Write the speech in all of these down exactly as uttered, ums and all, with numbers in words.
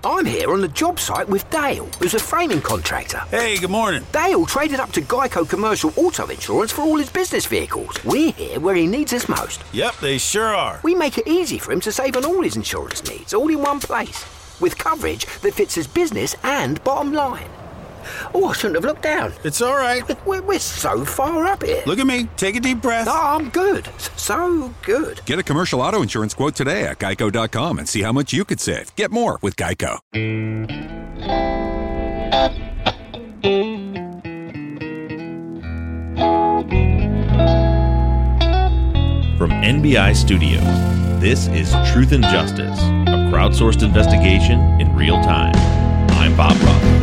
I'm here on the job site with Dale, who's a framing contractor. Hey, good morning. Dale traded up to Geico Commercial Auto Insurance for all his business vehicles. We're here where he needs us most. Yep, they sure are. We make it easy for him to save on all his insurance needs, all in one place, with coverage that fits his business and bottom line. Oh, I shouldn't have looked down. It's all right. We're, we're so far up here. Look at me. Take a deep breath. Oh, I'm good. So good. Get a commercial auto insurance quote today at geico dot com and see how much you could save. Get more with Geico. From N B I Studios, this is Truth and Justice, a crowdsourced investigation in real time. I'm Bob Roth.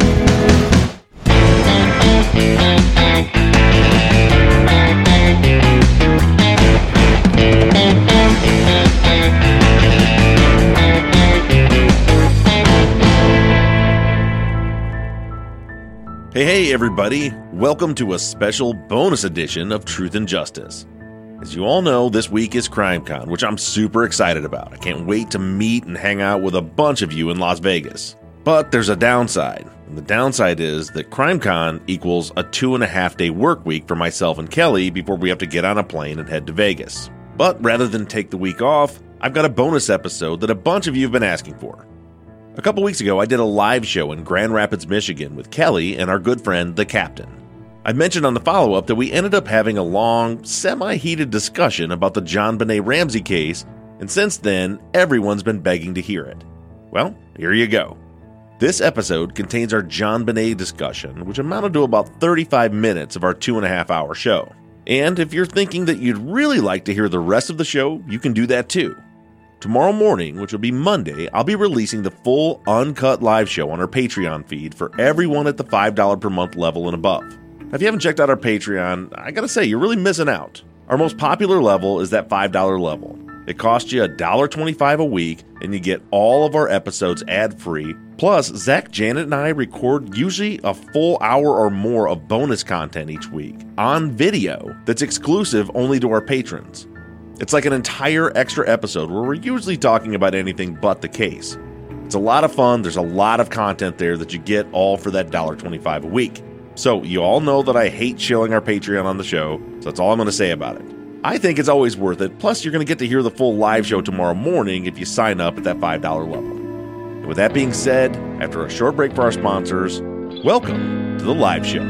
Hey, hey, everybody. Welcome to a special bonus edition of Truth and Justice. As you all know, this week is CrimeCon, which I'm super excited about. I can't wait to meet and hang out with a bunch of you in Las Vegas. But there's a downside, and the downside is that CrimeCon equals a two and a half day work week for myself and Kelly before we have to get on a plane and head to Vegas. But rather than take the week off, I've got a bonus episode that a bunch of you have been asking for. A couple weeks ago, I did a live show in Grand Rapids, Michigan with Kelly and our good friend, The Captain. I mentioned on the follow-up that we ended up having a long, semi-heated discussion about the JonBenét Ramsey case, and since then, everyone's been begging to hear it. Well, here you go. This episode contains our JonBenét discussion, which amounted to about thirty-five minutes of our two and a half hour show. And if you're thinking that you'd really like to hear the rest of the show, you can do that too. Tomorrow morning, which will be Monday, I'll be releasing the full uncut live show on our Patreon feed for everyone at the five dollars per month level and above. Now, if you haven't checked out our Patreon, I gotta say, you're really missing out. Our most popular level is that five dollars level. It costs you one dollar and twenty-five cents a week, and you get all of our episodes ad-free. Plus, Zach, Janet, and I record usually a full hour or more of bonus content each week on video that's exclusive only to our patrons. It's like an entire extra episode where we're usually talking about anything but the case. It's a lot of fun. There's a lot of content there that you get all for that one dollar and twenty-five cents a week. So you all know that I hate shilling our Patreon on the show, so that's all I'm going to say about it. I think it's always worth it. Plus, you're going to get to hear the full live show tomorrow morning if you sign up at that five dollars level. And with that being said, after a short break for our sponsors, welcome to the live show.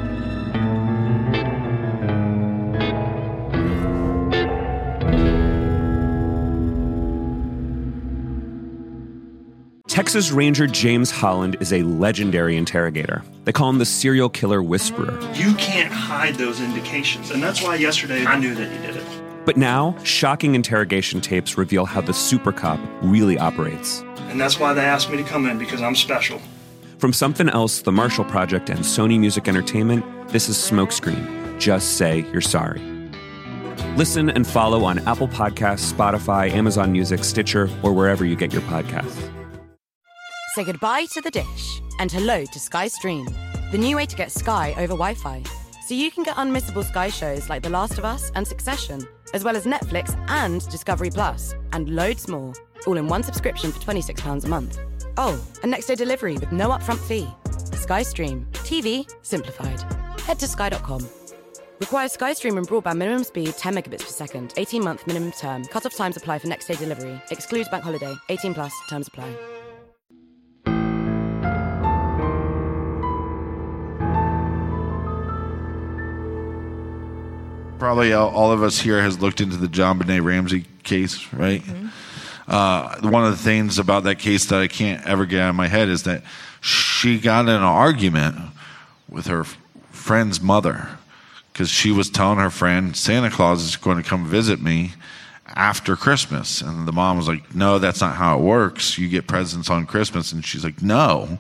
Texas Ranger James Holland is a legendary interrogator. They call him the serial killer whisperer. You can't hide those indications, and that's why yesterday I knew that he did it. But now, shocking interrogation tapes reveal how the super cop really operates. And that's why they asked me to come in, because I'm special. From Something Else, The Marshall Project, and Sony Music Entertainment, this is Smokescreen. Just say you're sorry. Listen and follow on Apple Podcasts, Spotify, Amazon Music, Stitcher, or wherever you get your podcasts. Say goodbye to the dish and hello to Sky Stream, the new way to get Sky over Wi-Fi. So you can get unmissable Sky shows like The Last of Us and Succession, as well as Netflix and Discovery Plus, and loads more, all in one subscription for twenty-six pounds a month. Oh, and next day delivery with no upfront fee. Sky Stream, T V simplified. Head to sky dot com. Requires Sky Stream and broadband minimum speed ten megabits per second, eighteen month minimum term. Cut-off times apply for next day delivery. Excludes bank holiday. eighteen plus, terms apply. Probably all of us here has looked into the JonBenét Ramsey case, right? Mm-hmm. Uh, one of the things about that case that I can't ever get out of my head is that she got in an argument with her friend's mother because she was telling her friend Santa Claus is going to come visit me after Christmas. And the mom was like, no, that's not how it works. You get presents on Christmas. And she's like, no,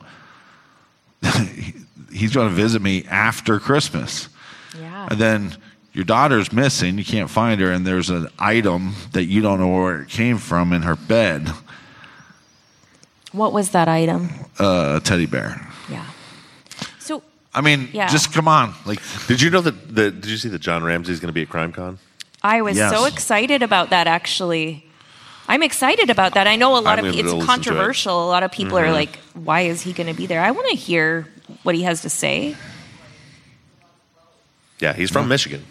he's going to visit me after Christmas. Yeah. And then your daughter's missing, you can't find her, and there's an item that you don't know where it came from in her bed. What was that item? Uh, a teddy bear. Yeah. So, I mean, yeah. just come on. Like, did you know that? The, did you see that John Ramsey's going to be at CrimeCon? I was Yes. so excited about that, actually. I'm excited about that. I know a lot I'm of gonna it's listen to it. controversial. A lot of people Mhm. are like, "Why is he going to be there?" I want to hear what he has to say. Yeah, he's from Michigan.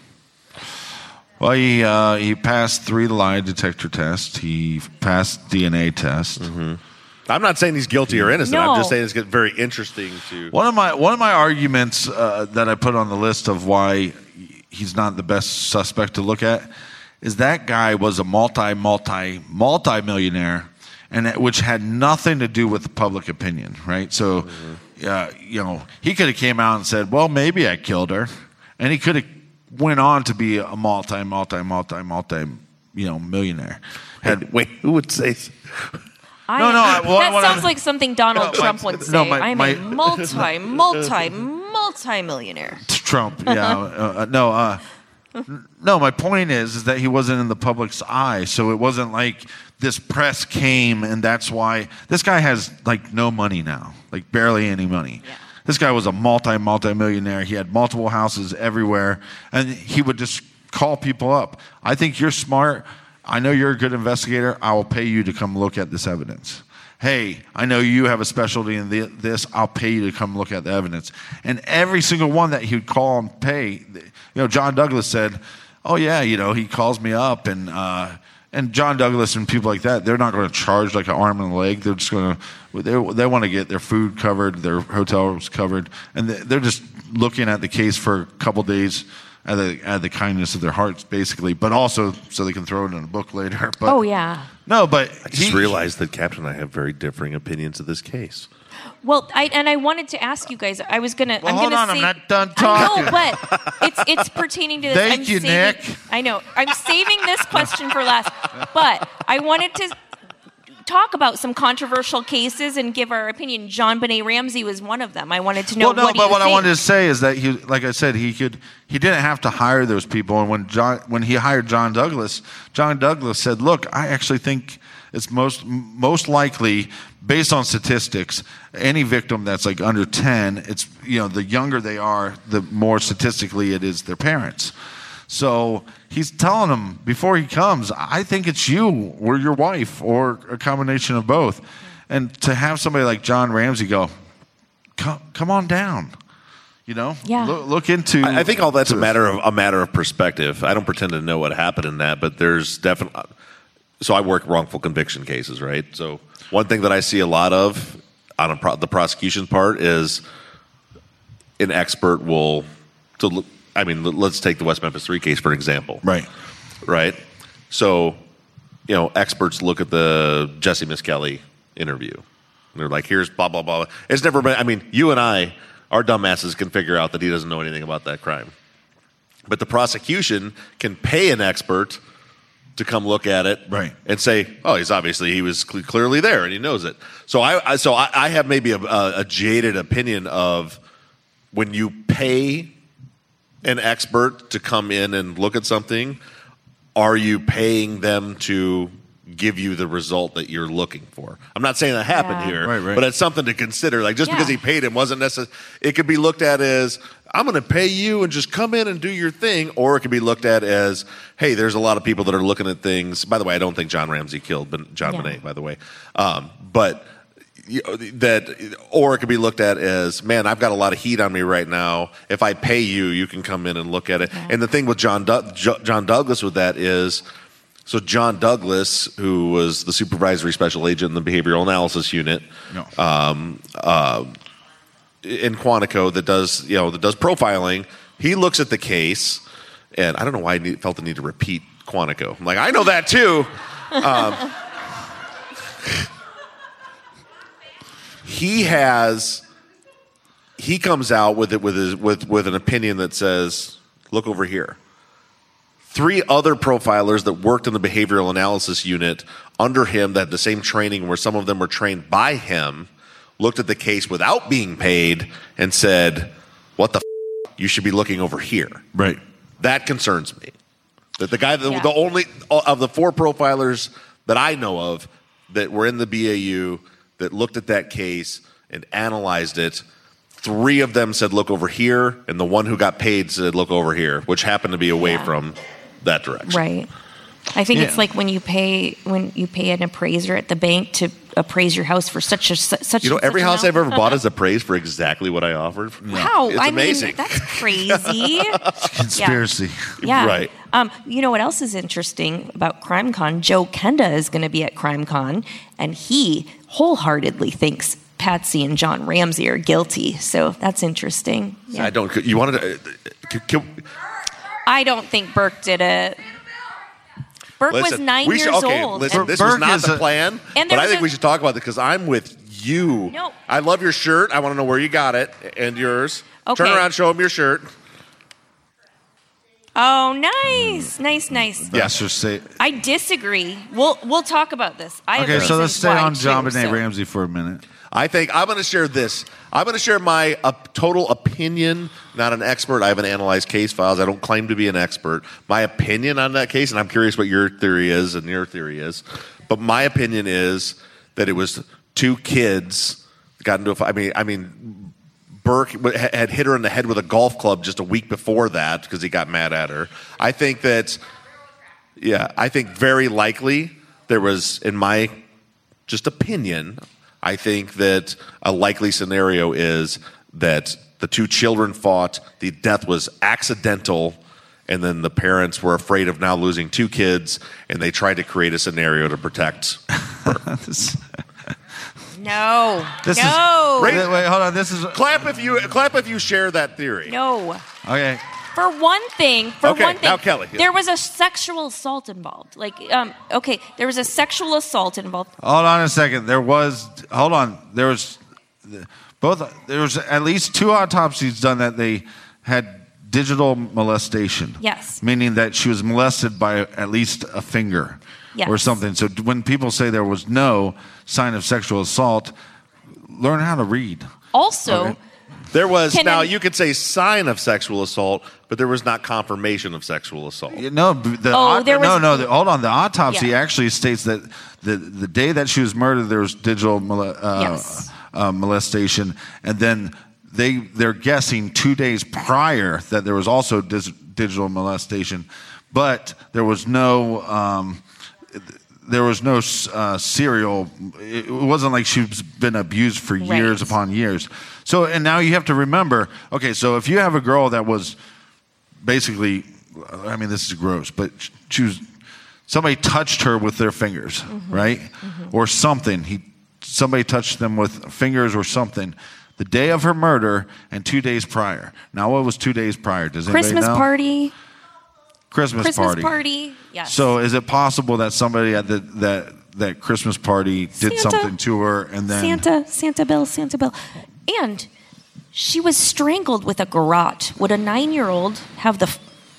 Well, he uh, he passed three lie detector tests. He passed D N A test. Mm-hmm. I'm not saying he's guilty or innocent. No. I'm just saying it's very interesting to. One of my one of my arguments uh, that I put on the list of why he's not the best suspect to look at is that guy was a multi multi multi millionaire, and that, which had nothing to do with public opinion, right? So, Mm-hmm. uh, you know, he could have came out and said, "Well, maybe I killed her," and he could have went on to be a multi multi multi multi you know millionaire. Had, Wait, who would say? I, No, no, I- well, that what I- sounds like something Donald No, my- Trump would say. no, my- I'm my- a multi, multi, multi millionaire. Trump, yeah, uh, uh, no, uh, n- no. My point is, is that he wasn't in the public's eye, so it wasn't like this press came, and that's why this guy has like no money now, like barely any money. Yeah. This guy was a multi multi millionaire. He had multiple houses everywhere, and he would just call people up. I think you're smart. I know you're a good investigator. I will pay you to come look at this evidence. Hey, I know you have a specialty in thi- this. I'll pay you to come look at the evidence. And every single one that he would call and pay, you know, John Douglas said, oh, yeah, you know, he calls me up. And uh, and John Douglas and people like that, they're not going to charge like an arm and a leg. They're just going to, they they want to get their food covered, their hotels covered. And they- they're just looking at the case for a couple days out of, the, out of the kindness of their hearts, basically, but also so they can throw it in a book later. But, Oh yeah. no, but I just he- realized that Captain and I have very differing opinions of this case. Well, I and I wanted to ask you guys. I was gonna. Well, I'm hold gonna on, I'm say, not done I talking. know, but it's it's pertaining to this. Thank I'm you, saving, Nick. I know. I'm saving this question for last, but I wanted to talk about some controversial cases and give our opinion. John Benet Ramsey was one of them. I wanted to know well, no, what do but you what think? I wanted to say is that he, like I said, he could, he didn't have to hire those people. And when John, when he hired John Douglas, John Douglas said, "Look, I actually think it's most most likely, based on statistics, any victim that's like under ten, it's you know the younger they are, the more statistically it is their parents." So he's telling them before he comes, I think it's you or your wife or a combination of both. And to have somebody like John Ramsey go, come, come on down, you know, Yeah. look, look into. I I think all that's a to- matter of a matter of perspective. I don't pretend to know what happened in that, but there's definitely. So I work wrongful conviction cases, right? So one thing that I see a lot of on a pro, the prosecution part is an expert will to look. I mean, let's take the West Memphis three case for an example. Right. Right. So, you know, experts look at the Jesse Miskelly interview. And they're like, here's blah, blah, blah. It's never been, I mean, you and I, our dumbasses can figure out that he doesn't know anything about that crime. But the prosecution can pay an expert to come look at it Right. and say, oh, he's obviously, he was cl- clearly there and he knows it. So I, I so I, I have maybe a, a, a jaded opinion of when you pay an expert to come in and look at something, are you paying them to give you the result that you're looking for? I'm not saying that happened Yeah. here, Right, right. but it's something to consider. Like just because Yeah. he paid him wasn't necessary. It could be looked at as, I'm going to pay you and just come in and do your thing, or it could be looked at as, hey, there's a lot of people that are looking at things. By the way, I don't think John Ramsey killed Ben- John Yeah. Benet, by the way. Um, but you know, that, or it could be looked at as, man, I've got a lot of heat on me right now. If I pay you, you can come in and look at it. Yeah. And the thing with John Du- Jo- John Douglas with that is, so John Douglas, who was the supervisory special agent in the behavioral analysis unit, No. um, uh, in Quantico that does, you know, that does profiling, he looks at the case, and I don't know why I need, felt the need to repeat Quantico. I'm like, I know that too. Um, he has, he comes out with it with his, with with an opinion that says, look over here. Three other profilers that worked in the behavioral analysis unit under him that had the same training, where some of them were trained by him, looked at the case without being paid and said, what the f-? You should be looking over here. Right. That concerns me. That the guy, that, Yeah. the only of the four profilers that I know of that were in the B A U that looked at that case and analyzed it, three of them said, look over here, and the one who got paid said, look over here, which happened to be away Yeah. from that direction. Right. I think Yeah. it's like when you pay when you pay an appraiser at the bank to appraise your house for such a such. You know, and every such house amount. I've ever bought is appraised for exactly what I offered. Wow, It's I amazing. mean that's crazy. Conspiracy. Yeah. Right. Um, you know what else is interesting about CrimeCon? Joe Kenda is going to be at CrimeCon, and he wholeheartedly thinks Patsy and John Ramsey are guilty. So that's interesting. Yeah. I don't. You wanted to. Uh, can, I don't think Burke did it. Burke was listen, nine we years should, okay, old. Listen, and- this was Burke not is the a- plan, And but there I was think a- we should talk about it because I'm with you. No. I love your shirt. I want to know where you got it and yours. Okay. Turn around, show them your shirt. Oh, nice, nice, nice. Let's just say. I disagree. We'll we'll talk about this. I have Okay, so let's reasons stay why, on John too, Benet so- Ramsey for a minute. I think I'm going to share this. I'm going to share my uh, total opinion, not an expert. I haven't analyzed case files. I don't claim to be an expert. My opinion on that case, and I'm curious what your theory is and your theory is, but my opinion is that it was two kids that got into a fight. I mean, I mean, Burke had hit her in the head with a golf club just a week before that because he got mad at her. I think that, yeah, I think very likely there was, in my just opinion, I think that a likely scenario is that the two children fought, the death was accidental, and then the parents were afraid of now losing two kids, and they tried to create a scenario to protect her. This- No, This is- no, wait, wait, hold on. This is clap if you clap if you share that theory. no. okay. For one thing, for Okay, one thing, now Kelly. there was a sexual assault involved. Like, um, okay, there was a sexual assault involved. Hold on a second. There was. Hold on. There was both. There was at least two autopsies done that they had digital molestation. Yes. Meaning that she was molested by at least a finger Yes. or something. So when people say there was no sign of sexual assault, learn how to read. Also, Okay. There was Can now I- you could say sign of sexual assault, but there was not confirmation of sexual assault. You know, the Oh, aut- there no, was- no. The, hold on. The autopsy Yeah. actually states that the the day that she was murdered, there was digital mole- uh, Yes. uh, molestation, and then they they're guessing two days prior that there was also dis- digital molestation, but there was no. Um, there was no uh, serial. It wasn't like she's been abused for years Right. upon years. So, and now you have to remember. Okay, so if you have a girl that was basically, I mean, this is gross, but she was somebody touched her with their fingers, Mm-hmm. right, or something. He somebody touched them with fingers or something. The day of her murder and two days prior. Now, what was two days prior? Does anybody Christmas know? party, Christmas, Christmas party. party. Yes. So, is it possible that somebody at the, that that Christmas party did Santa. something to her and then Santa, Santa Bill, Santa Bill, and she was strangled with a garrote. Would a nine-year-old have the f-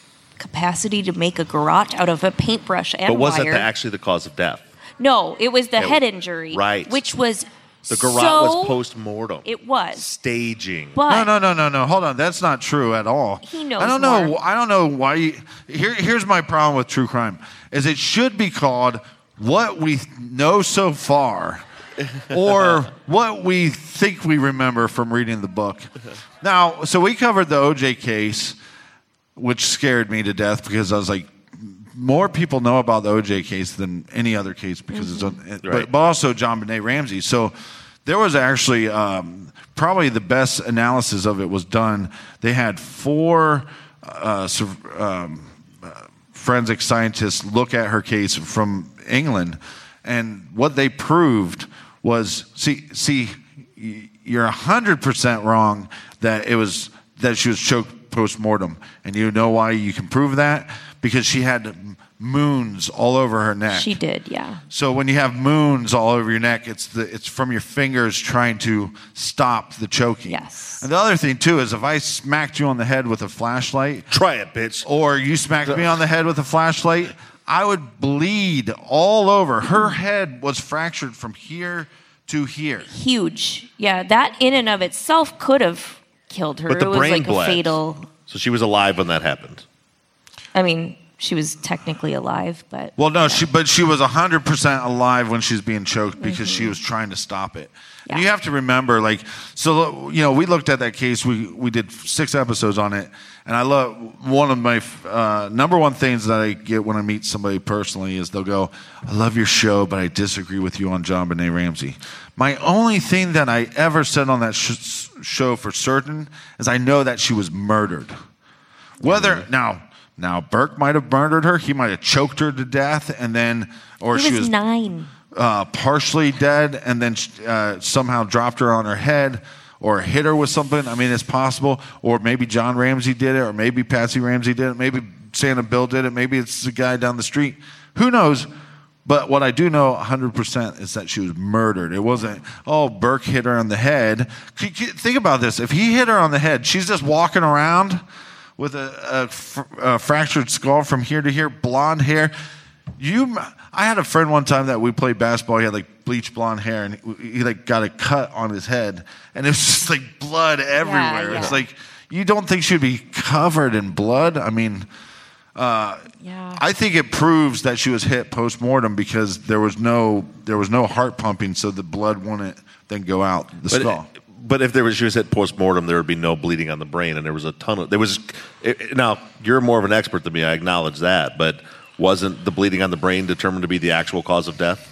capacity to make a garrote out of a paintbrush and But was wire? that the, actually the cause of death? No, it was the It- head injury, right. Which was The garrote so, was post-mortem. It was, Staging. but No, no, no, no, no. Hold on. That's not true at all. He knows I don't know. more. I don't know why. You, here, here's my problem with true crime: is it should be called "What We Know So Far," or "What We Think We Remember from Reading the Book." Now, so we covered the O J case, which scared me to death because I was like, more people know about the O J case than any other case because it's, on, it, Right. but, but also John Benet Ramsey. So there was actually um, probably the best analysis of it was done. They had four uh, sur- um, uh, forensic scientists look at her case from England, and what they proved was see see y- you're one hundred percent wrong that it was that she was choked post-mortem. And you know why you can prove that? Because she had moons all over her neck. she did, yeah. So when you have moons all over your neck, it's the it's from your fingers trying to stop the choking. Yes. And the other thing too is if I smacked you on the head with a flashlight, Try it, bitch. or you smacked me on the head with a flashlight, I would bleed all over. Her head was fractured from here to here. Huge, yeah. That in and of itself could have killed her. But the it was brain like bled. a fatal. So she was alive when that happened. I mean, she was technically alive, but well, no, yeah. she but she was one hundred percent alive when she's being choked because mm-hmm. she was trying to stop it. Yeah. And you have to remember, like, so you know, we looked at that case. We we did six episodes on it, and I love one of my uh, number one things that I get when I meet somebody personally is they'll go, "I love your show, but I disagree with you on JonBenet Ramsey." My only thing that I ever said on that sh- show for certain is I know that she was murdered. Whether mm-hmm. now. Now, Burke might have murdered her. He might have choked her to death, and then, or he she was, was nine, uh, partially dead, and then uh, somehow dropped her on her head, or hit her with something. I mean, it's possible. Or maybe John Ramsey did it, or maybe Patsy Ramsey did it. Maybe Santa Bill did it. Maybe it's the guy down the street. Who knows? But what I do know one hundred percent is that she was murdered. It wasn't, oh, Burke hit her on the head. Think about this. If he hit her on the head, she's just walking around with a, a, fr- a fractured skull from here to here, blonde hair. You, I had a friend one time that we played basketball. He had like bleach blonde hair, and he, he like got a cut on his head, and it was just like blood everywhere. Yeah, yeah. It's like you don't think she'd be covered in blood. I mean, uh, yeah. I think it proves that she was hit post-mortem because there was no there was no heart pumping, so the blood wouldn't then go out the but skull. It, But if there was, she was hit post-mortem, there would be no bleeding on the brain, and there was a ton of, there was, it, now, you're more of an expert than me, I acknowledge that, but wasn't the bleeding on the brain determined to be the actual cause of death?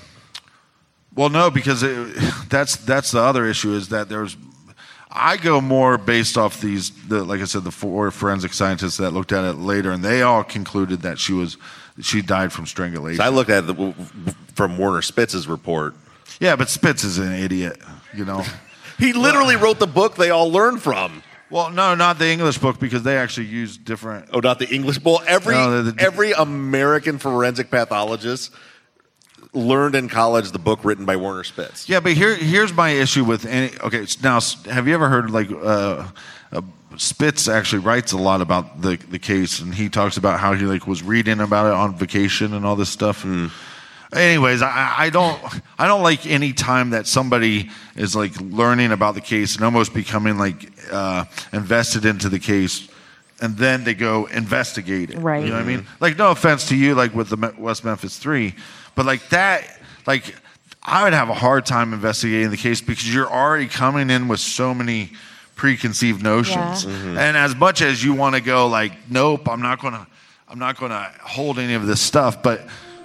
Well, no, because it, that's that's the other issue is that there's, I go more based off these, the, like I said, the four forensic scientists that looked at it later, and they all concluded that she was, she died from strangulation. So I looked at it from Werner Spitz's report. Yeah, but Spitz is an idiot, you know. He literally wrote the book they all learned from. Well, no, not the English book because they actually use different. Oh, not the English book. Every no, the, the, every American forensic pathologist learned in college the book written by Werner Spitz. Yeah, but here here's my issue with any. Okay, now have you ever heard like uh, uh, Spitz actually writes a lot about the the case, and he talks about how he like was reading about it on vacation and all this stuff. Mm. Anyways, I, I don't I don't like any time that somebody is like learning about the case and almost becoming like uh, invested into the case, and then they go investigate it. Right. You know what I mean? Like, no offense to you, like with the West Memphis Three, but like that, like I would have a hard time investigating the case because you're already coming in with so many preconceived notions, yeah. mm-hmm. and as much as you want to go like, nope, I'm not gonna, I'm not gonna hold any of this stuff, but.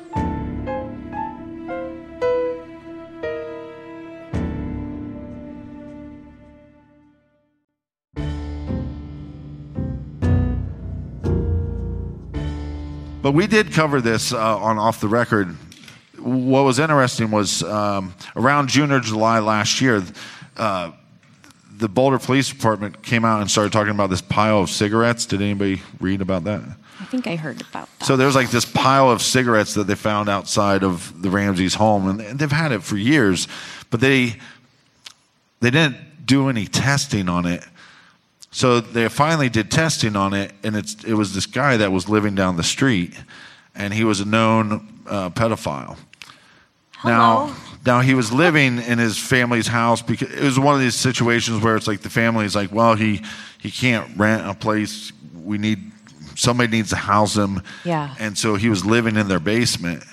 But we did cover this uh, on Off the Record. What was interesting was um, around June or July last year, uh, the Boulder Police Department came out and started talking about this pile of cigarettes. Did anybody read about that? I think I heard about that. So there's like this pile of cigarettes that they found outside of the Ramseys' home, and they've had it for years, but they they didn't do any testing on it. So they finally did testing on it, and it's it was this guy that was living down the street, and he was a known uh, pedophile. Hello. Now, now he was living in his family's house because it was one of these situations where it's like the family's like, well, he he can't rent a place. We need somebody needs to house him. Yeah. And so he was living in their basement.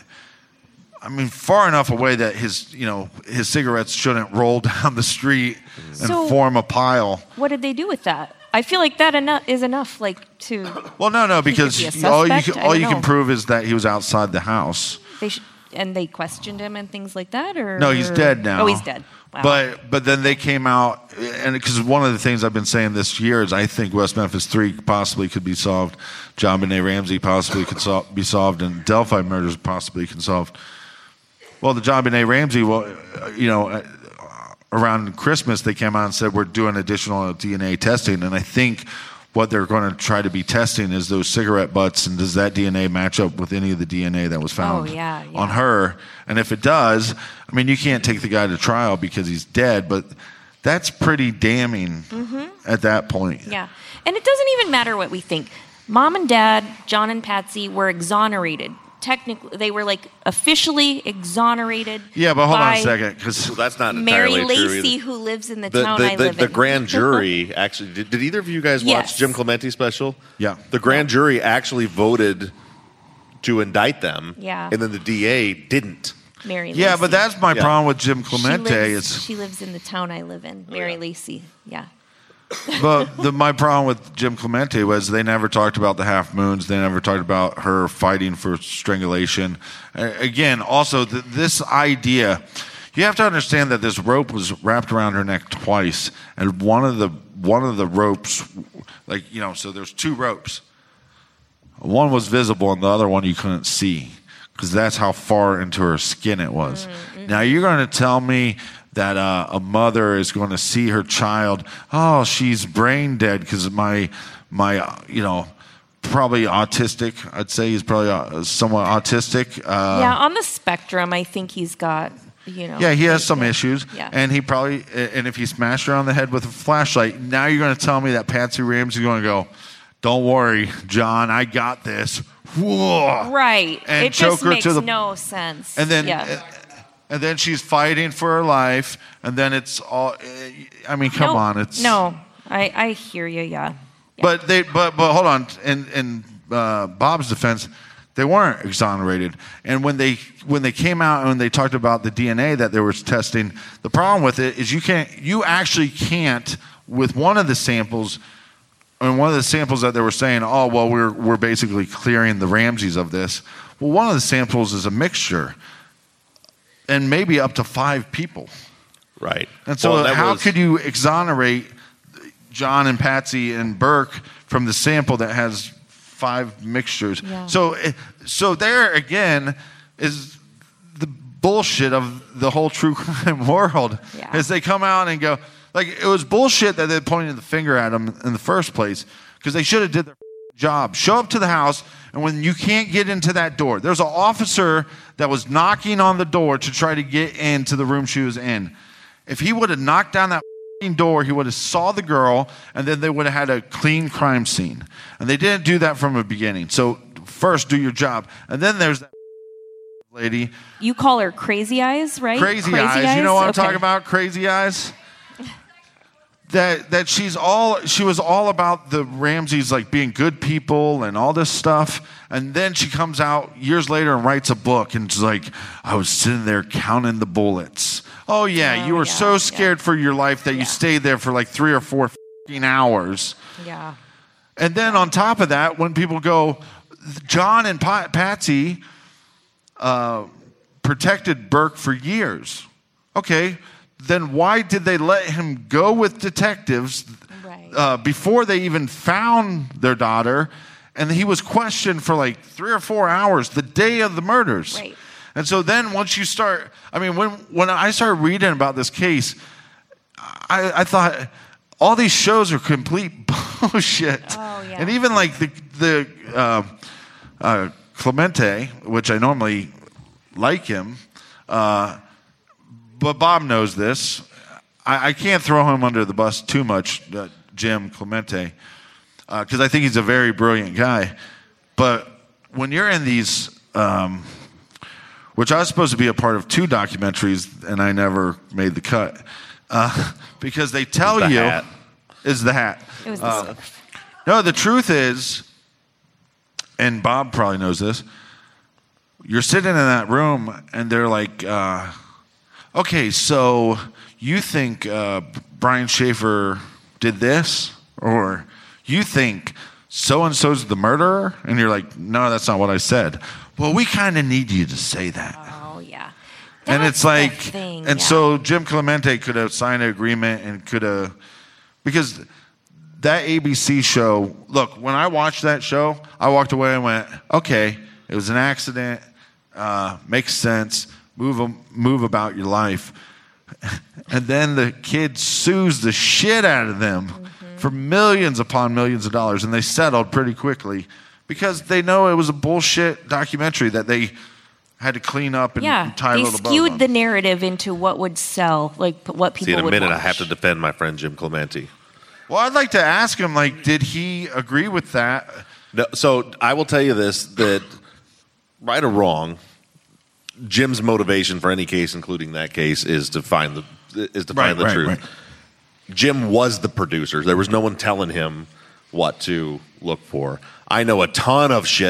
I mean, far enough away that his, you know, his cigarettes shouldn't roll down the street and so, form a pile. What did they do with that? I feel like that enough is enough, like to. Well, no, no, because be all you can, all you know. can prove is that he was outside the house. They sh- and they questioned him and things like that, or no, he's dead now. Oh, he's dead. Wow. But but then they came out, and because one of the things I've been saying this year is I think West Memphis Three possibly could be solved, JonBenet Ramsey possibly could sol- be solved, and Delphi murders possibly can solved. Well, the JonBenet Ramsey, well, you know, around Christmas they came out and said we're doing additional D N A testing, and I think what they're going to try to be testing is those cigarette butts, and does that D N A match up with any of the D N A that was found oh, yeah, yeah. on her? And if it does, I mean, you can't take the guy to trial because he's dead, but that's pretty damning mm-hmm. at that point. Yeah, and it doesn't even matter what we think. Mom and Dad, John and Patsy, were exonerated. Technically, they were like officially exonerated. Yeah, but hold on a second, because well, that's not Mary entirely true Lacey, either. who lives in the, the town the, I the, live the in. The grand jury actually did, did either of you guys watch Yes. Jim Clemente special? Yeah. The grand jury actually voted to indict them. Yeah. And then the D A didn't. Mary Yeah, Lacey. but that's my Yeah. problem with Jim she Clemente. lives, is she lives in the town I live in, Mary Lacey. Yeah. But the, my problem with Jim Clemente was they never talked about the half moons. They never talked about her fighting for strangulation. Uh, again, also th- this idea, you have to understand that this rope was wrapped around her neck twice, and one of the one of the ropes, like you know, so there's two ropes. One was visible, and the other one you couldn't see because that's how far into her skin it was. Mm-hmm. Now you're going to tell me that uh, a mother is going to see her child, oh, she's brain dead because my, my, uh, you know, probably autistic. I'd say he's probably uh, somewhat autistic. Uh, yeah, on the spectrum, I think he's got, you know. Yeah, he has some issues. Yeah. And he probably, and if he smashed her on the head with a flashlight, now you're going to tell me that Patsy Ramsey is going to go, don't worry, John, I got this. Whoa. Right. And it choke just her makes to the, no sense. And then, yeah. and then she's fighting for her life, and then it's all. I mean, come no, on, it's no. I, I hear you. Yeah. yeah. But they, but but hold on. In in uh, Bob's defense, they weren't exonerated. And when they when they came out and when they talked about the D N A that they were testing, the problem with it is you can't. You actually can't with one of the samples. And one of the samples that they were saying, oh well, we're we're basically clearing the Ramseys of this. Well, one of the samples is a mixture. And maybe up to five people. Right. And so well, how was... could you exonerate John and Patsy and Burke from the sample that has five mixtures? Yeah. So so there again is the bullshit of the whole true crime world. Yeah. As they come out and go, like, it was bullshit that they pointed the finger at them in the first place because they should have did their job. Show up to the house, and when you can't get into that door, there's an officer that was knocking on the door to try to get into the room she was in. If he would have knocked down that door, he would have saw the girl, and then they would have had a clean crime scene. And they didn't do that from the beginning. So first, do your job. And then there's that lady. You call her Crazy Eyes, right? Crazy, Crazy eyes. eyes. You know what I'm Okay. talking about? Crazy Eyes. That that she's all she was all about the Ramseys like being good people and all this stuff, and then she comes out years later and writes a book and she's like, I was sitting there counting the bullets. Oh yeah, Oh, you were yeah, so scared yeah. for your life that Yeah. you stayed there for like three or four f***ing hours. Yeah. And then on top of that, when people go, John and pa- Patsy uh, protected Burke for years. Okay. Then why did they let him go with detectives Right. uh, before they even found their daughter? And he was questioned for like three or four hours the day of the murders. Right. And so then once you start, I mean, when, when I started reading about this case, I, I thought all these shows are complete bullshit. Oh, yeah. And even like the, the uh, uh, Clemente, which I normally like him, uh, but Bob knows this. I, I can't throw him under the bus too much, uh, Jim Clemente, because uh, I think he's a very brilliant guy. But when you're in these, um, which I was supposed to be a part of two documentaries, and I never made the cut, uh, because they tell the you hat. is the hat. It was the Uh, no, the truth is, and Bob probably knows this. You're sitting in that room, and they're like. Uh, Okay, so you think uh, Brian Schaefer did this? Or you think so-and-so's the murderer? And you're like, no, that's not what I said. Well, we kind of need you to say that. Oh, yeah. and That's it's like, the thing, and yeah. so Jim Clemente could have signed an agreement and could have, because that A B C show, look, when I watched that show, I walked away and went, okay, it was an accident, uh, makes sense. Move, move about your life. And then the kid sues the shit out of them mm-hmm. for millions upon millions of dollars. And they settled pretty quickly because they know it was a bullshit documentary that they had to clean up and Yeah, tie a they little bow skewed on. the narrative into what would sell, like p- what people See, in a would minute, watch. I have to defend my friend Jim Clemente. Well, I'd like to ask him, like, did he agree with that? No, so I will tell you this, that right or wrong, Jim's motivation for any case, including that case, is to find the is to Right, find the right, truth. right. Jim was the producer. There was no one telling him what to look for. I know a ton of shit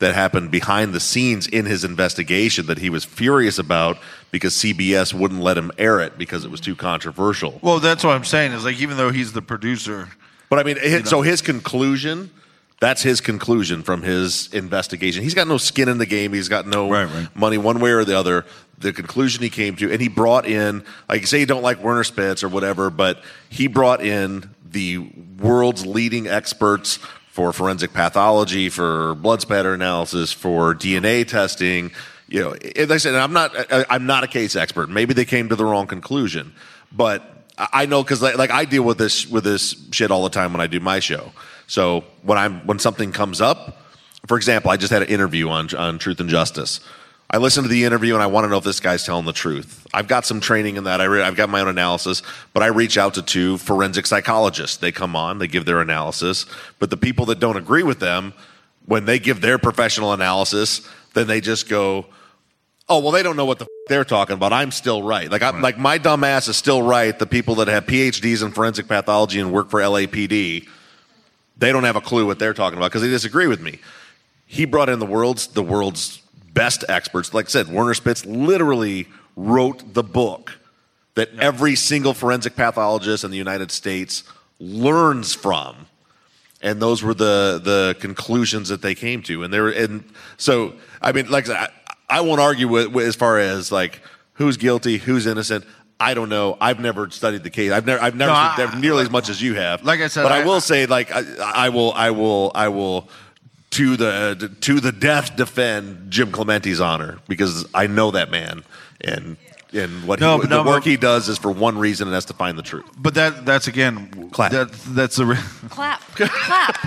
that happened behind the scenes in his investigation that he was furious about because C B S wouldn't let him air it because it was too controversial. Well, that's what I'm saying is like even though he's the producer. But I mean, his, you know. so his conclusion, that's his conclusion from his investigation. He's got no skin in the game. He's got no right, right. money one way or the other. The conclusion he came to, and he brought in, like say you don't like Werner Spitz or whatever, but he brought in the world's leading experts for forensic pathology, for blood spatter analysis, for D N A testing. You know, as I said, I'm not I'm not a case expert. Maybe they came to the wrong conclusion, but I know because like, like I deal with this with this shit all the time when I do my show. So when I'm when something comes up, for example, I just had an interview on on Truth and Justice. I listen to the interview and I want to know if this guy's telling the truth. I've got some training in that. I re- I've got my own analysis, but I reach out to two forensic psychologists. They come on, they give their analysis, but the people that don't agree with them, when they give their professional analysis, then they just go, oh, well, they don't know what the f- they're talking about. I'm still right. Like, I'm, right. like my dumb ass is still right. The people that have P H Ds in forensic pathology and work for L A P D, they don't have a clue what they're talking about because they disagree with me. He brought in the world's the world's best experts. Like I said, Werner Spitz literally wrote the book that yep. every single forensic pathologist in the United States learns from. And those were the the conclusions that they came to. And they were, and so, I mean, like I said, I, I won't argue with, with as far as like who's guilty, who's innocent. I don't know. I've never studied the case. I've never, I've never no, studied I, nearly like, as much as you have. Like I said, but I, I will I, say, like, I, I will, I will, I will. To the to the death defend Jim Clementi's honor because I know that man and and what no, he, no, the work but, he does is for one reason and that's to find the truth. But that that's again clap. That, that's a re- clap clap.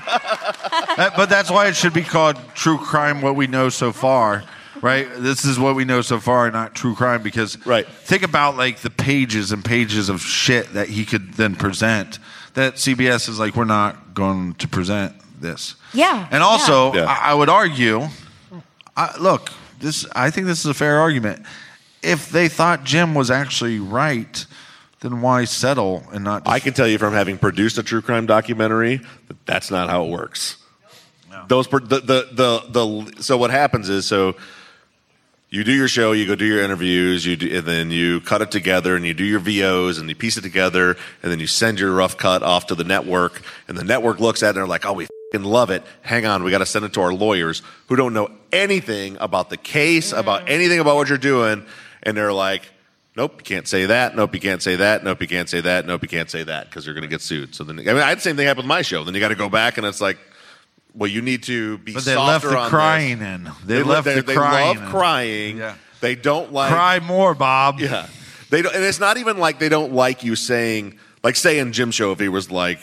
that, but that's why it should be called True Crime. What we know so far, right? This is what we know so far, not True Crime. Because right. think about like the pages and pages of shit that he could then present. That C B S is like, we're not going to present this. Yeah. And also, yeah. I, I would argue, I, look, this. I think this is a fair argument. If they thought Jim was actually right, then why settle and not? Just I can tell you from having produced a true crime documentary that that's not how it works. No. Those the, the the the so what happens is so. You do your show, you go do your interviews, you do, and then you cut it together, and you do your V Os, and you piece it together, and then you send your rough cut off to the network, and the network looks at it, and they're like, oh, we f***ing love it. Hang on, we got to send it to our lawyers who don't know anything about the case, mm-hmm. about anything about what you're doing, and they're like, nope, you can't say that, nope, you can't say that, nope, you can't say that, nope, you can't say that, because you're going to get sued. So then, I mean, I had the same thing happen with my show. Then you got to go back, and it's like, well, you need to be but they softer left the on crying this. in. They, they left they, the they crying. They love in. crying. Yeah. They don't like cry more, Bob. Yeah, they don't, and it's not even like they don't like you saying, like, say in Jim's show, if he was like,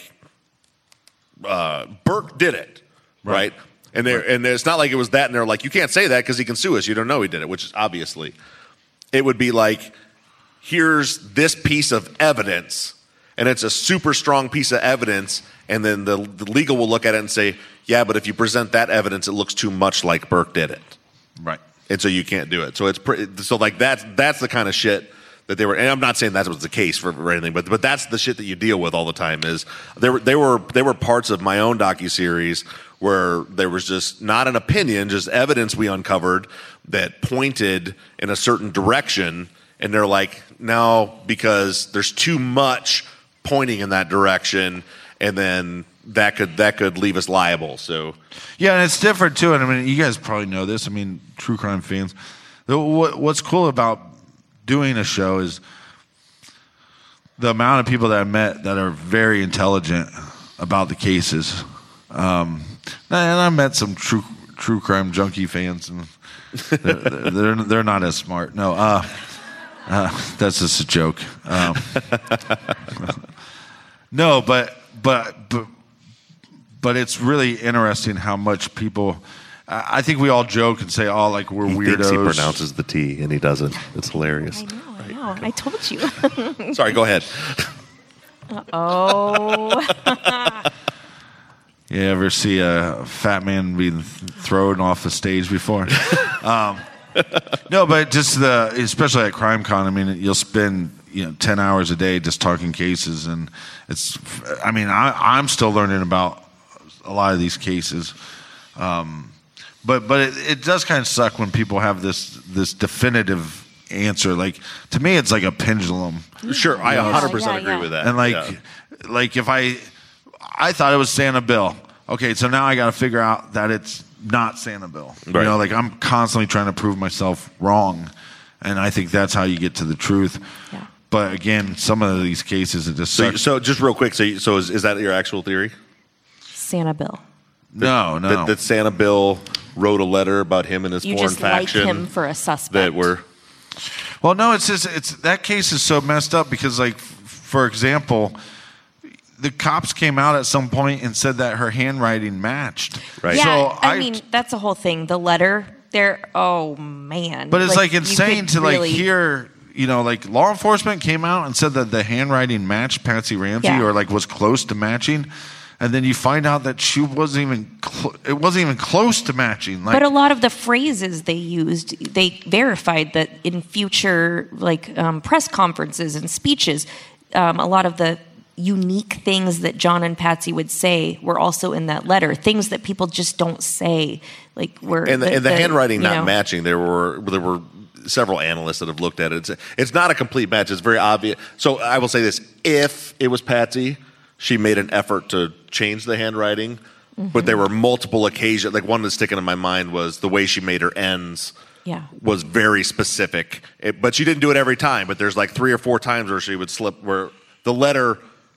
uh, Burke did it, right? right? And they right. and it's not like it was that, and they're like, you can't say that because he can sue us. You don't know he did it, which is obviously, it would be like, here's this piece of evidence, and it's a super strong piece of evidence, and then the, the legal will look at it and say, yeah, but if you present that evidence, it looks too much like Burke did it, right? And so you can't do it. So it's pretty, so like that's that's the kind of shit that they were. And I'm not saying that was the case for, for anything, but but that's the shit that you deal with all the time. Is there were there were there were parts of my own docuseries where there was just not an opinion, just evidence we uncovered that pointed in a certain direction, and they're like, no, because there's too much pointing in that direction, and then that could that could leave us liable. So yeah, and it's different too. And I mean, you guys probably know this. I mean, true crime fans. What, what's cool about doing a show is the amount of people that I met that are very intelligent about the cases. Um, and I met some true true crime junkie fans, and they're they're, they're not as smart. No, uh, uh, that's just a joke. Um, no, but but but. But it's really interesting how much people. I think we all joke and say, "Oh, like we're he weirdos." Thinks he pronounces the T and he doesn't. It's hilarious. I know. I know. I told you. Sorry. Go ahead. Oh. You ever see a fat man being thrown off the stage before? um, no, but just the, especially at CrimeCon. I mean, you'll spend you know ten hours a day just talking cases, and it's. I mean, I, I'm still learning about a lot of these cases. Um, But but it, it does kind of suck when people have this this definitive answer. Like, to me, it's like a pendulum. Sure, I Yeah, one hundred percent yeah, agree yeah. with that. And like, Yeah. like if I, I thought it was Santa Bill. Okay, so now I got to figure out that it's not Santa Bill. Right. You know, like I'm constantly trying to prove myself wrong, and I think that's how you get to the truth. Yeah. But again, some of these cases it just So, sucks. so just real quick, so you, so is, is that your actual theory? Santa Bill. no, no. That, that Santa Bill wrote a letter about him and his You foreign just like faction him for a suspect. that were. Well, no, it's just it's that case is so messed up because, like, f- for example, the cops came out at some point and said that her handwriting matched. Right. Yeah, So I, I- mean, that's the whole thing. The letter, there, oh, man. But it's like, you insane could to like really- hear, you know, like law enforcement came out and said that the handwriting matched Patsy Ramsey Yeah. or like was close to matching, and then you find out that she wasn't even cl- it wasn't even close to matching. Like, But a lot of the phrases they used, they verified that in future, like um, press conferences and speeches, um, a lot of the unique things that John and Patsy would say were also in that letter. Things that people just don't say, like were And the, and the, handwriting you not know, matching. There were there were several analysts that have looked at it. It's, it's not a complete match. It's very obvious. So I will say this: if it was Patsy, she made an effort to change the handwriting, Mm-hmm. but there were multiple occasions. Like one that's sticking in my mind was the way she made her ends. Yeah. Was very specific, it, but she didn't do it every time. But there's like three or four times where she would slip, where the letter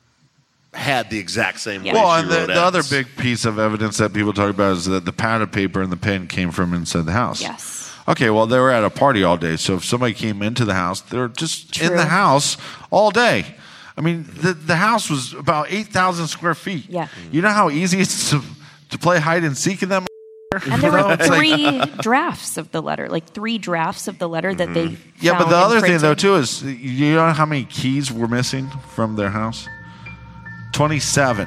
had the exact same Yeah. way well, she and the, wrote the other ends. big piece of evidence that people talk about is that the pad of paper and the pen came from inside the house. Yes. Okay, well, they were at a party all day, so if somebody came into the house, they're just in True. the house all day. I mean, the the house was about eight thousand square feet. Yeah. You know how easy it is to, to play hide and seek in them? And there You know, were it's like- three drafts of the letter, like three drafts of the letter that they Yeah, but found the and other thing, though, printed. too, is you know how many keys were missing from their house? twenty-seven.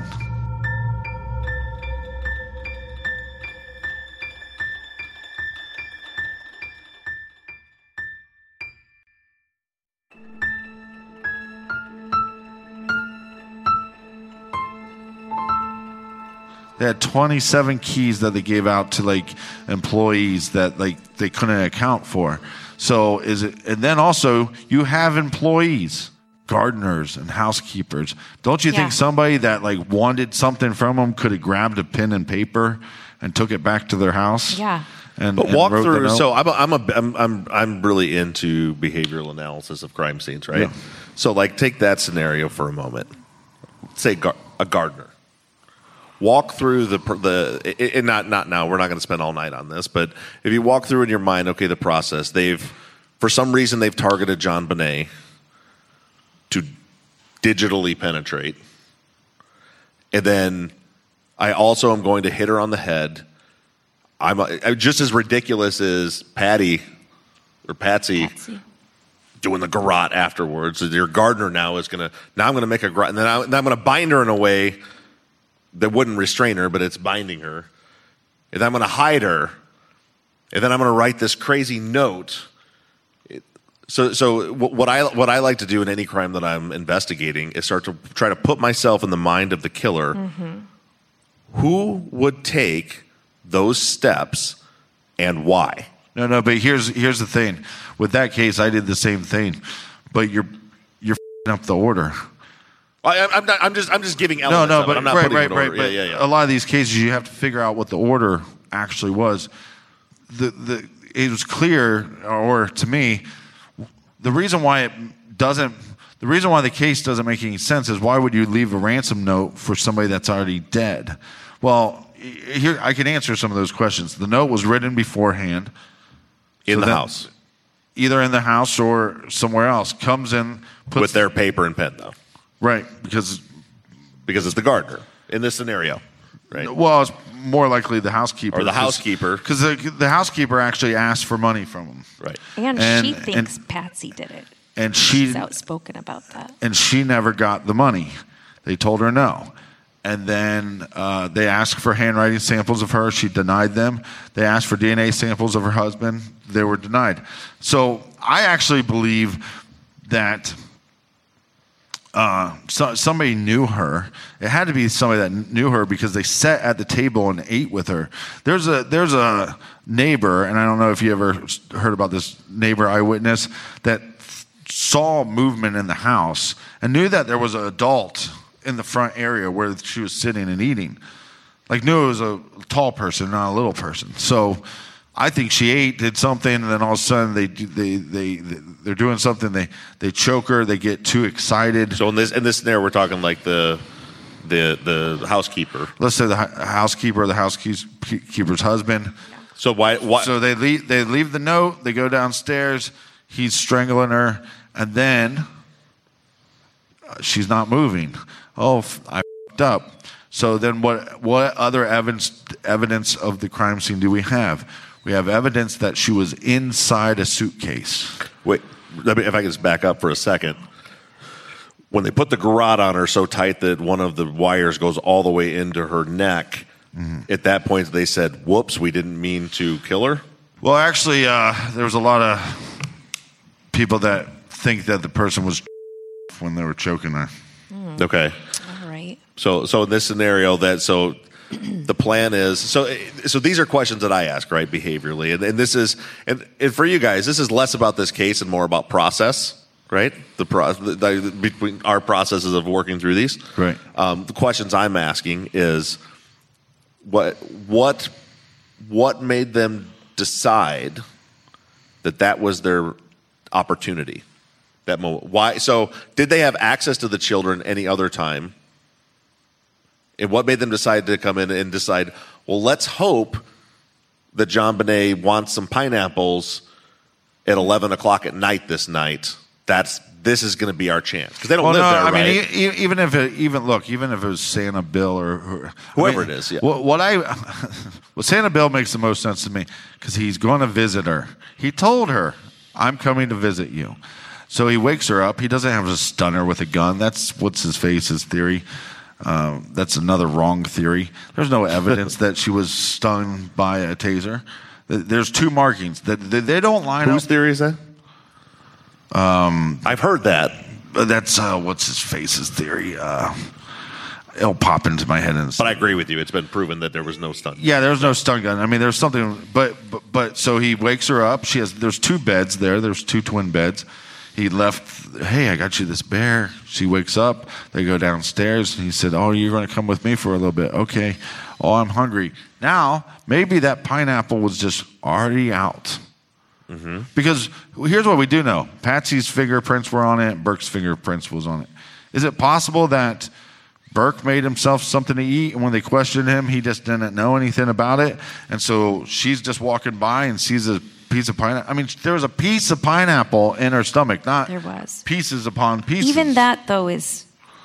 They had twenty-seven keys that they gave out to like employees that like they couldn't account for. So is it? And then also you have employees, gardeners and housekeepers. Don't you Yeah. think somebody that like wanted something from them could have grabbed a pen and paper and took it back to their house? Yeah. And, But and walk wrote the through. note? So I'm a, I'm a I'm I'm I'm really into behavioral analysis of crime scenes, right? Yeah. So like take that scenario for a moment. Say gar- a gardener. Walk through the the and not not now. We're not going to spend all night on this, but if you walk through in your mind, okay, the process. They've for some reason they've targeted John Bonet to digitally penetrate, and then I also am going to hit her on the head. I'm, I'm just as ridiculous as Patty or Patsy, Patsy. doing the garrote afterwards. Your gardener now is going to now I'm going to make a garrote, and then, I, then I'm going to bind her in a way that wouldn't restrain her, but it's binding her. And then I'm going to hide her, and then I'm going to write this crazy note. It, so, so what I what I like to do in any crime that I'm investigating is start to try to put myself in the mind of the killer. Mm-hmm. Who would take those steps and why? No, no, but here's here's the thing. With that case, I did the same thing, but you're you're f***ing up the order. I, I'm not. I'm just. I'm just giving No, elements. no, of it. but I'm not right, putting right, it in right. order. But Yeah, yeah, yeah. a lot of these cases, you have to figure out what the order actually was. The the it was clear, or to me, the reason why it doesn't. The reason why the case doesn't make any sense is why would you leave a ransom note for somebody that's already dead? Well, here I can answer some of those questions. The note was written beforehand. in So the then- house Either in the house or somewhere else. Comes in, puts with their paper and pen, though, right because because it's the gardener in this scenario, right? well, it's more likely the housekeeper Or the housekeeper. because the, the housekeeper actually asked for money from him, Right. And, And- she thinks and- Patsy did it. and she She's outspoken about that. and she never got the money. They told her no. And then uh, they asked for handwriting samples of her. She denied them. They asked for D N A samples of her husband. They were denied. So I actually believe that uh, so, somebody knew her. It had to be somebody that knew her because they sat at the table and ate with her. There's a there's a neighbor, and I don't know if you ever heard about this neighbor eyewitness that saw movement in the house and knew that there was an adult in the front area where she was sitting and eating. Like knew it was a tall person, not a little person. So I think she ate, did something, and then all of a sudden they they they they're doing something. They they choke her. They get too excited. So in this in this scenario, we're talking like the the the housekeeper. Let's say the housekeeper, or the housekeeper's husband. So why why? So they leave they leave the note. They go downstairs. He's strangling her, and then she's not moving. Oh, I f***ed up. So then what what other evidence evidence of the crime scene do we have? We have evidence that she was inside a suitcase. Wait, let me, if I can just back up for a second. When they put the garrote on her so tight that one of the wires goes all the way into her neck, mm-hmm. at that point they said, whoops, we didn't mean to kill her? Well, actually, uh, there was a lot of people that think that the person was when they were choking her. Mm. Okay. All right. So, so in this scenario, that so the plan is so. So these are questions that I ask, right, behaviorally, and, and this is, and, and for you guys, this is less about this case and more about process, right? The, pro, the, the between our processes of working through these, right? Um, the questions I'm asking is, what, what, what made them decide that that was their opportunity, that moment? Why? So did they have access to the children any other time? And what made them decide to come in and decide, well, let's hope that JonBenét wants some pineapples at eleven o'clock at night this night. That's this is going to be our chance because they don't well, live no, there, I right? mean, e- even if it, even look, even if it was Santa Bill or, or whoever I mean, it is, yeah. What, what I, well, Santa Bill makes the most sense to me because he's going to visit her. He told her, "I'm coming to visit you." So he wakes her up. He doesn't have to stun her with a gun. That's what's his face's theory. Uh, that's another wrong theory. There's no evidence that she was stung by a taser. There's two markings that they, they don't line Whose up. Whose theory is that? Um, I've heard that. That's uh, what's his face's theory. Uh, it'll pop into my head. And but I agree with you. It's been proven that there was no stun. Yeah, there was no stun gun. I mean, there's something, but, but but so he wakes her up. She has. There's two beds there. There's two twin beds. He left, hey, I got you this bear. She wakes up. They go downstairs. And he said, oh, you're going to come with me for a little bit. Okay. Oh, I'm hungry. Now, maybe that pineapple was just already out. Mm-hmm. Because here's what we do know. Patsy's fingerprints were on it. Burke's fingerprints was on it. Is it possible that Burke made himself something to eat, and when they questioned him, he just didn't know anything about it? And so she's just walking by and sees a piece of pineapple. I mean, there was a piece of pineapple in her stomach, not there was. pieces upon pieces. Even that, though, is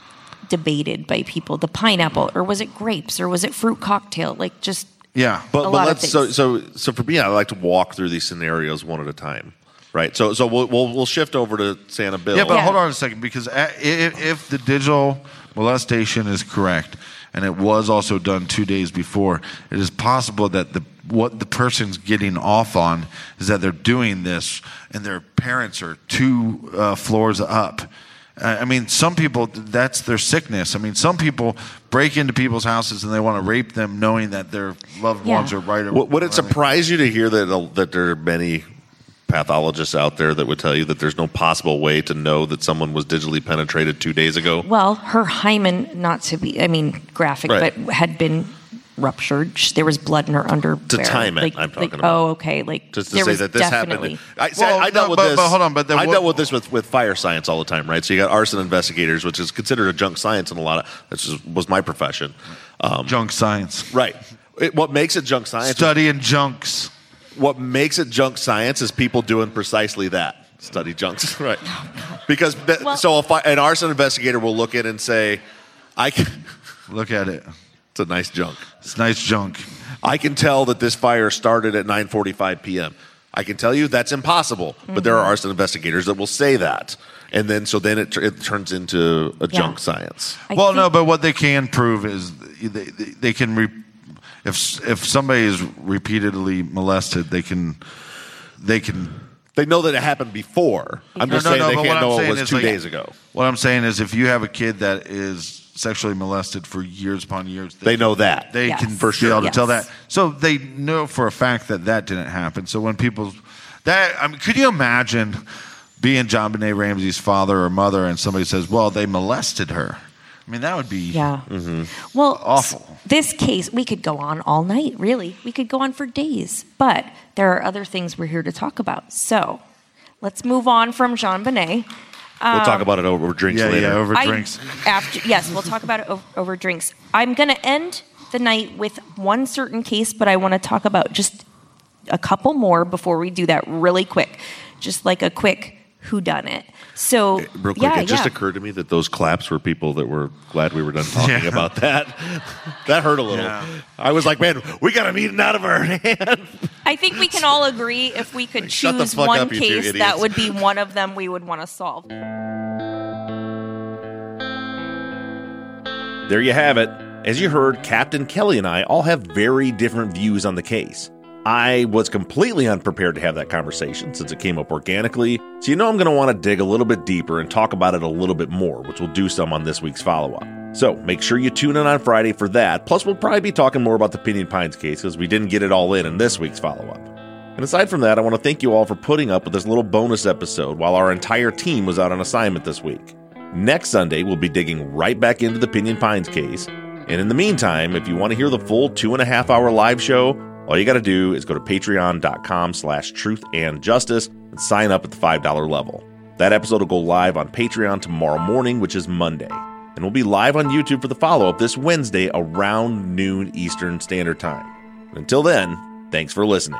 debated by people. The pineapple, or was it grapes, or was it fruit cocktail? Like, just yeah. But, a but lot let's of so things. so so for me, I like to walk through these scenarios one at a time, right? So so we'll we'll, we'll shift over to Santa Bill. Yeah, but Yeah. hold on a second, because if, if the digital molestation is correct, and it was also done two days before, it is possible that the what the person's getting off on is that they're doing this and their parents are two uh, floors up. Uh, I mean, some people, that's their sickness. I mean, some people break into people's houses and they want to rape them knowing that their loved Yeah. ones are right around. Would, would it surprise you to hear that that there are many pathologists out there that would tell you that there's no possible way to know that someone was digitally penetrated two days ago? well, her hymen, not to be, I mean, graphic, Right. but had been ruptured. Sh- There was blood in her underwear. To time it, like, I'm talking like, about. Oh, okay. Like, Just to there say was that this definitely, happened. I, see, Well, I, I dealt no, with but- this. but hold on, but then I what- dealt with this with, with fire science all the time, right? So you got arson investigators, which is considered a junk science in a lot of. This is, was my profession. Um, Junk science. right. It, what makes it junk science? Studying junks. What makes it junk science is people doing precisely that. Study junks, right? Because th- Well- so a fi- an arson investigator will look in and say, "I can." Look at it. It's a nice junk. It's nice junk. I can tell that this fire started at nine forty-five p.m. I can tell you that's impossible, mm-hmm. but there are arson investigators that will say that, and then so then it, it turns into a Yeah. junk science. I well, think- no, but what they can prove is they, they, they can re, if if somebody is repeatedly molested, they can they can They know that it happened before. I'm just No, no, saying no, they but can't what I'm know it saying was is, two like, days ago. What I'm saying is, if you have a kid that is sexually molested for years upon years, They know that. They Yes. can For be sure. able to Yes. tell that. So they know for a fact that that didn't happen. So when people that I mean, could you imagine being John Benet Ramsey's father or mother, and somebody says, "Well, they molested her"? I mean, that would be Yeah. Well, Awful. s- this case, we could go on all night, really. We could go on for days. But there are other things we're here to talk about. So let's move on from Jean Benet. We'll talk about it over drinks yeah, later. yeah, over I- drinks. After, yes, we'll talk about it over, over drinks. I'm going to end the night with one certain case, but I want to talk about just a couple more before we do that really quick. Just like a quick whodunit. So, Real quick, yeah, it just yeah. occurred to me that those claps were people that were glad we were done talking Yeah. about that. That hurt a little. Yeah. I was like, man, we got a meeting out of our hand. I think we can all agree if we could Shut the choose fuck one up, you two case, idiots. that would be one of them we would want to solve. There you have it. As you heard, Captain Kelly and I all have very different views on the case. I was completely unprepared to have that conversation since it came up organically, so you know I'm going to want to dig a little bit deeper and talk about it a little bit more, which we'll do some on this week's follow-up. So make sure you tune in on Friday for that, plus we'll probably be talking more about the Pinion Pines case because we didn't get it all in in this week's follow-up. And aside from that, I want to thank you all for putting up with this little bonus episode while our entire team was out on assignment this week. Next Sunday, we'll be digging right back into the Pinion Pines case, and in the meantime, if you want to hear the full two and a half hour live show, all you got to do is go to patreon.com slash truth and justice and sign up at the five dollar level. That episode will go live on Patreon tomorrow morning, which is Monday. And we'll be live on YouTube for the follow-up this Wednesday around noon Eastern Standard Time. And until then, thanks for listening.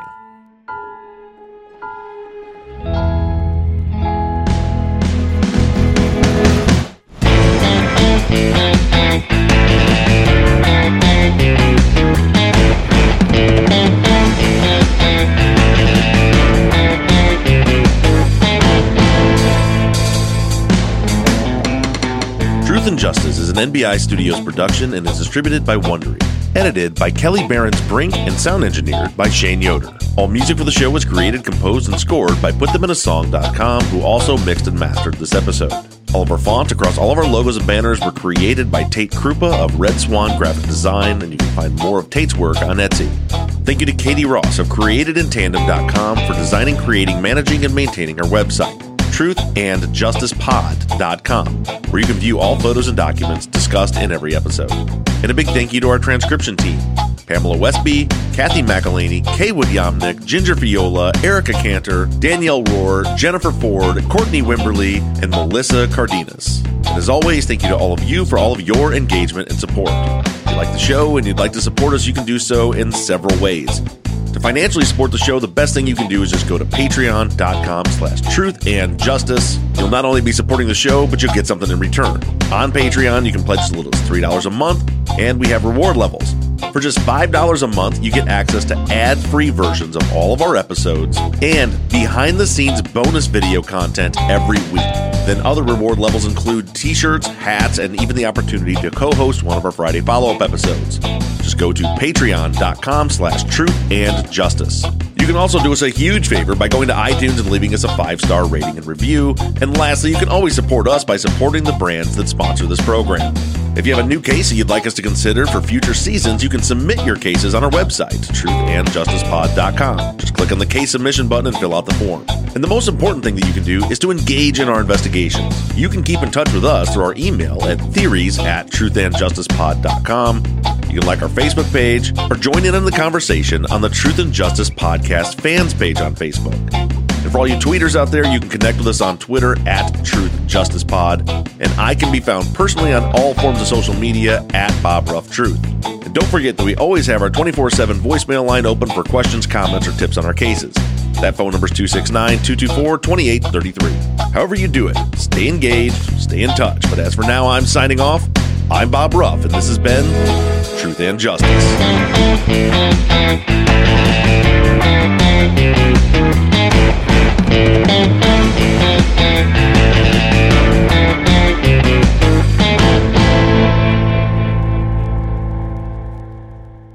Truth and Justice is an N B I Studios production and is distributed by Wondery. Edited by Kelly Behrens-Brink and sound engineered by Shane Yoder. All music for the show was created, composed, and scored by put them in a song dot com, who also mixed and mastered this episode. All of our fonts across all of our logos and banners were created by Tate Krupa of Red Swan Graphic Design, and you can find more of Tate's work on Etsy. Thank you to Katie Ross of created in tandem dot com for designing, creating, managing, and maintaining our website. truth and justice pod dot com, where you can view all photos and documents discussed in every episode. And a big thank you to our transcription team: Pamela Westby, Kathy McElhaney, Kaywood Yomnick, Ginger Fiola, Erica Cantor, Danielle Rohr, Jennifer Ford, Courtney Wimberly, and Melissa Cardenas. And as always, thank you to all of you for all of your engagement and support. If you like the show and you'd like to support us, you can do so in several ways. To financially support the show, the best thing you can do is just go to patreon.com slash truth and justice. You'll not only be supporting the show, but you'll get something in return. On Patreon, you can pledge as little as three dollars a month, and we have reward levels. For just five dollars a month, you get access to ad-free versions of all of our episodes and behind-the-scenes bonus video content every week. Then other reward levels include t-shirts, hats, and even the opportunity to co-host one of our Friday follow-up episodes. Just go to patreon.com slash truth and justice. You can also do us a huge favor by going to iTunes and leaving us a five-star rating and review. And lastly, you can always support us by supporting the brands that sponsor this program. If you have a new case that you'd like us to consider for future seasons, you can submit your cases on our website, truth and justice pod dot com. Just click on the case submission button and fill out the form. And the most important thing that you can do is to engage in our investigations. You can keep in touch with us through our email at theories at truth and justice pod dot com. You can like our Facebook page or join in on the conversation on the Truth and Justice Podcast fans page on Facebook. And for all you tweeters out there, you can connect with us on Twitter at Truth Justice Pod. And I can be found personally on all forms of social media at Bob Ruff Truth. And don't forget that we always have our twenty-four seven voicemail line open for questions, comments, or tips on our cases. That phone number is two six nine, two two four, two eight three three. However you do it, stay engaged, stay in touch. But as for now, I'm signing off. I'm Bob Ruff, and this has been Truth and Justice.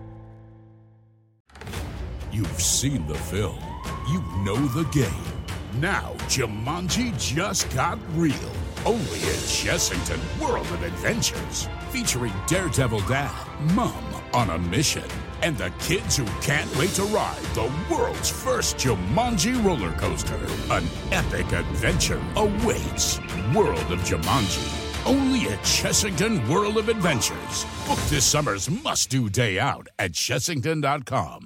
You've seen the film. You know the game. Now, Jumanji just got real. Only at Chessington World of Adventures. Featuring Daredevil Dad, Mom on a mission, and the kids who can't wait to ride the world's first Jumanji roller coaster. An epic adventure awaits. World of Jumanji. Only at Chessington World of Adventures. Book this summer's must-do day out at Chessington dot com.